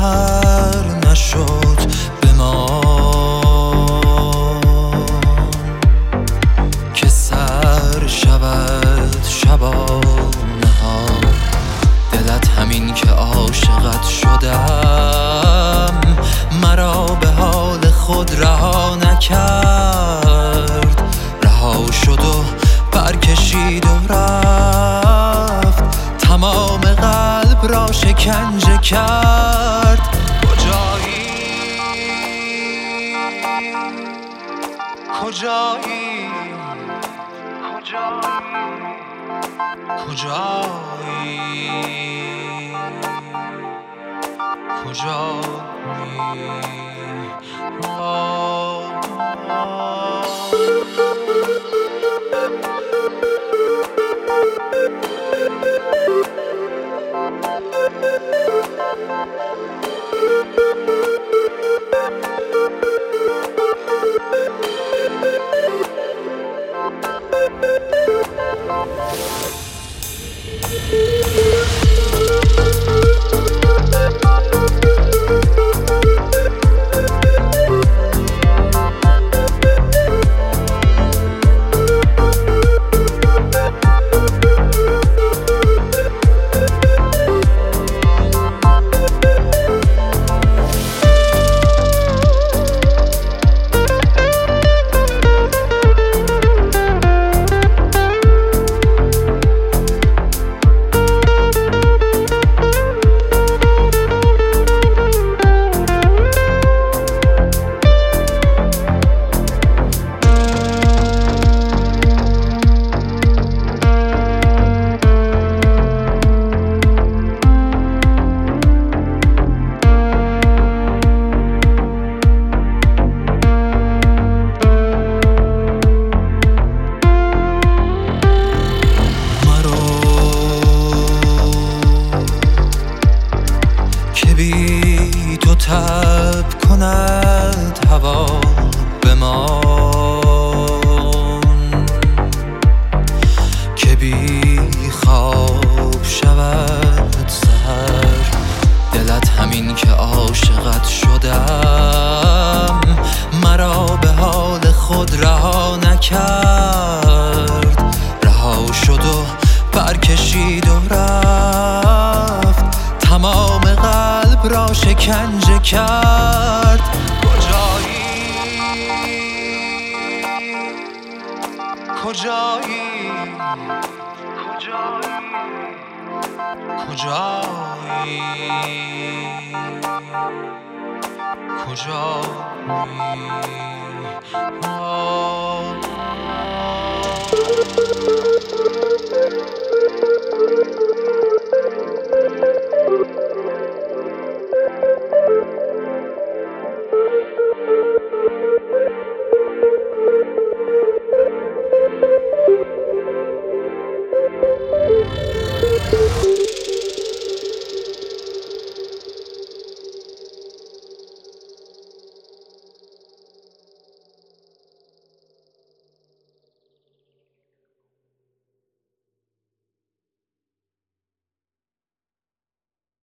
سحر نشد بمان که سر شود شبانه ها. دلت همین که عاشقت شدم مرا به حال خود رها نکرد. رها شد و برکشید و رفت، تمام قلب را شکنجه کرد. کجایی بی تو تب کند هوا بمان، که بی خواب شود سحر. دلت همین که عاشقت شدم مرا به حال خود رها نکرد. رها شد و برکشید و رفت، تمام قلب را شکنجه کرد. کجایی